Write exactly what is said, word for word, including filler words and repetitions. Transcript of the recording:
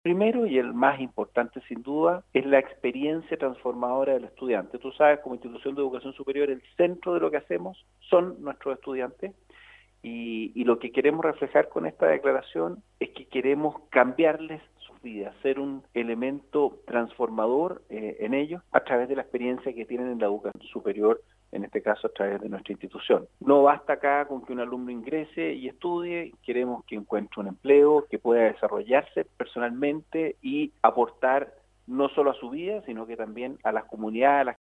Primero y el más importante sin duda es la experiencia transformadora del estudiante. Tú sabes, como institución de educación superior, el centro de lo que hacemos son nuestros estudiantes y, y lo que queremos reflejar con esta declaración es que queremos cambiarles sus vidas, ser un elemento transformador eh, en ellos a través de la experiencia que tienen en la educación superior, en este caso a través de nuestra institución. No basta acá con que un alumno ingrese y estudie, queremos que encuentre un empleo, que pueda desarrollarse personalmente y aportar no solo a su vida, sino que también a las comunidades a las